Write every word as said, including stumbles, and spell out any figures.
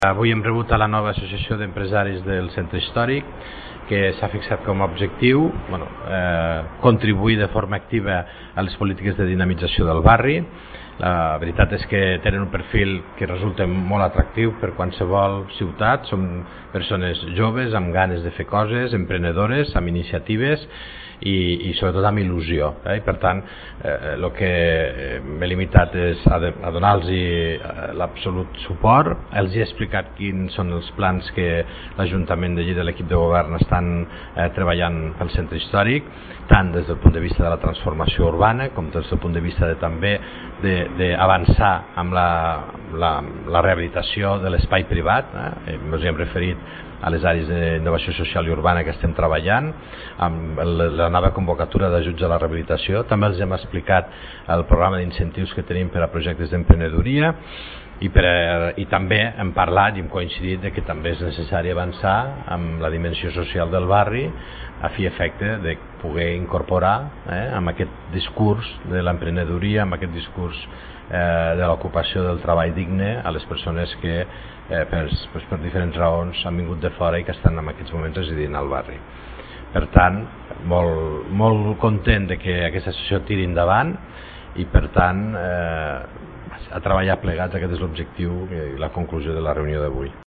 Avui hem rebut a la nova associació d'empresaris del centre històric, que s'ha fixat com a objectiu bueno, eh, contribuir de forma activa a les polítiques de dinamització del barri. La veritat és que tenen un perfil que resulta molt atractiu per qualsevol ciutat. Són persones joves, amb ganes de fer coses, emprenedores, amb iniciatives i, i sobretot amb il·lusió. Eh? I per tant, eh, el que m'he limitat és a, a donar-los l'absolut suport. Els he explicat quins són els plans que l'Ajuntament de Lleida i l'equip de govern estan eh, treballant pel centre històric, tant des del punt de vista de la transformació urbana com des del punt de vista de, també d'avançar amb la, la, la rehabilitació de l'espai privat. Eh? Ens hem referit a les àrees d'innovació social i urbana que estem treballant, amb la nova convocatura d'ajuts a la rehabilitació. També els hem explicat el programa d'incentius que tenim per a projectes d'emprenedoria i, per, i també hem parlat i hem coincidit de que també és necessari avançar amb la dimensió social del barri a fi efecte de poder incorporar eh, amb aquest discurs de l'emprenedoria, amb aquest discurs eh, de l'ocupació del treball digne a les persones que eh, per, pues, per diferents raons han vingut de fora i que estan en aquests moments residint al barri. Per tant, molt, molt content de que aquesta associació tiri endavant i per tant eh, a treballar plegats. Aquest és l'objectiu i la conclusió de la reunió d'avui.